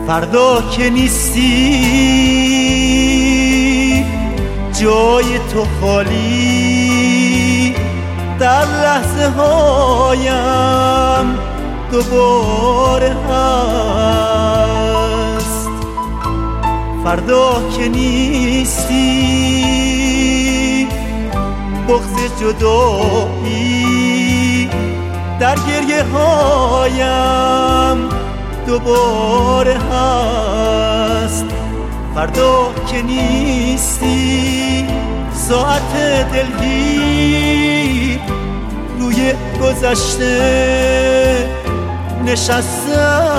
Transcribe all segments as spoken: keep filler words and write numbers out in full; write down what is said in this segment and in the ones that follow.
فردا که نیستی جای تو خالی، در لحظه هایم دوباره هست. فردا که نیستی بغض جدایی در گریه هایم دوباره هست. فردا که نیستی ساعت دلگیر روی گذشته نشسته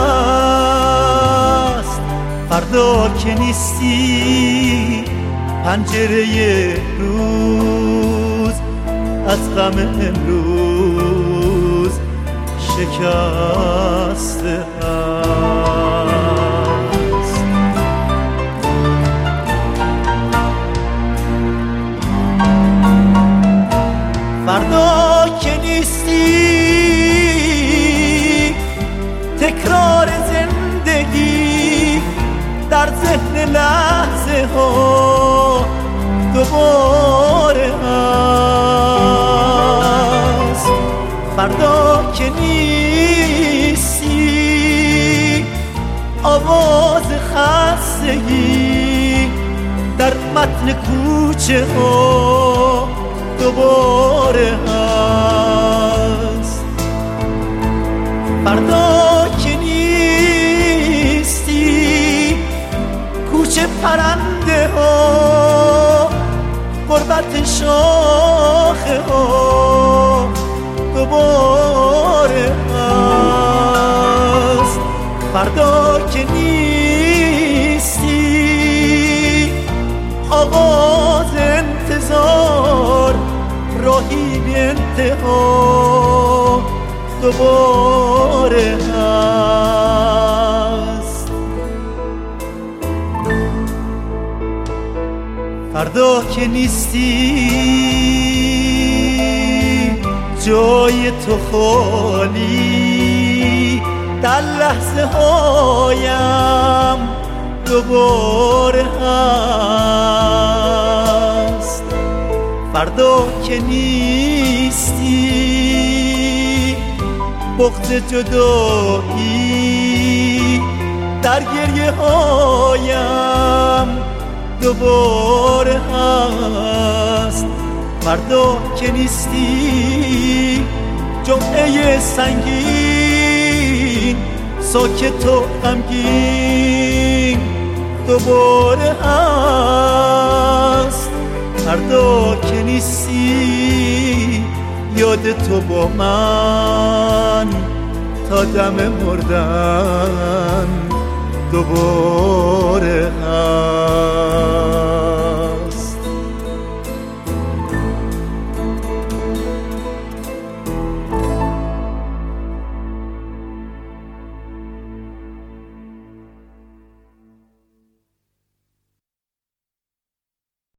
است. فردا که نیستی پنجره روز از غم امروز شکسته است. فردا که نیستی تکرار زندگی در ذهن لحظه ها دوباره هست. فردا که نیستی آواز خستگی در متن کوچه ها دوباره هست. فردا که نیستی کوچه پرنده ها غربت شاخه ها دوباره هست. فردا که نیستی آغاز انتظار راهی بی انتها دوباره هست. فردا که نیستی جای تو خالی، در لحظه هایم دوباره هست. فردا که نیستی بغض جدایی در گریه هایم دوباره هست. فردا که نیستی جمعه سنگین ساکت و غمگین دوباره هست. فردا که نیستی یاد تو با من تا دم مردن دوباره هست.